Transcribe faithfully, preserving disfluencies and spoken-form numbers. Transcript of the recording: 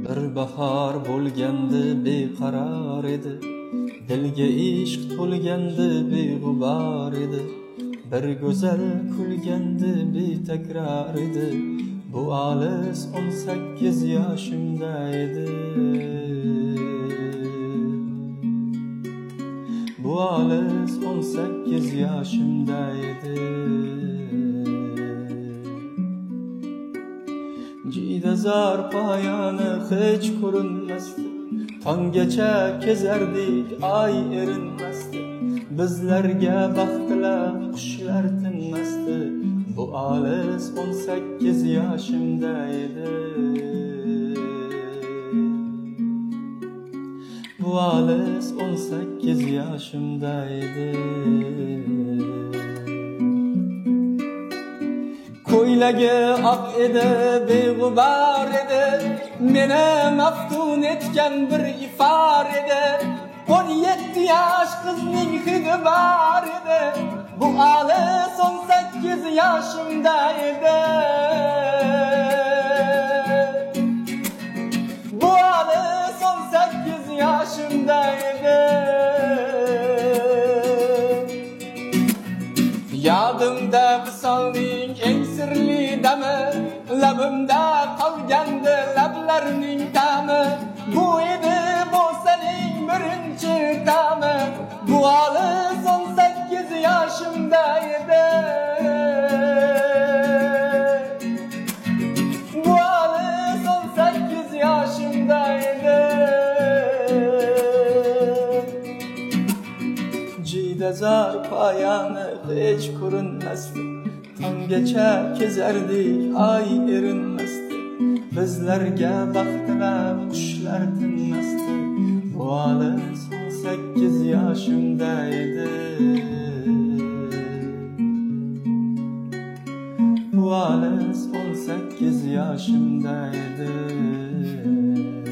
Bir bahar bo'lgandi beqaror edi, dilga ishq to'lgandi beg'ubor edi. Bir go'zal kulgandi betakror edi, bu olis o'n sakkiz yoshimda edi. Bu olis o'n sakkiz yoshimda edi. Jidazor poyoni hech ko'rinmasdi, tonggacha kezardik ay erinmasdi. Bizlarga baxtlar qushlar tinmasdi, bu olis o'n sakkiz yoshimda edi. Bu olis o'n sakkiz yoshimda edi. Ko'ylagi oq edi, beg'ubor edi, meni maftun etgan bir ifor edi. o'n yetti yosh qizning hidi bor edi, bu olis o'n sakkiz yoshimda edi. Bu olis o'n sakkiz yoshimda edi. Yodimda visolning eng sirli dami, labimda qolgandi lablarning ta'mi. Bu edi bo'saning birinchi ta'mi, bu olis o'n sakkiz yoshimda edi. Bu olis o'n sakkiz yoshimda edi. Jidazor poyoni hech ko'rinmasdi, tonggacha kezardik ay erinmasdi. Bizlarga baxtlar qushlar tinmasdi, bu olis o'n sakkiz yoshimda edi. Bu olis o'n sakkiz yoshimda edi.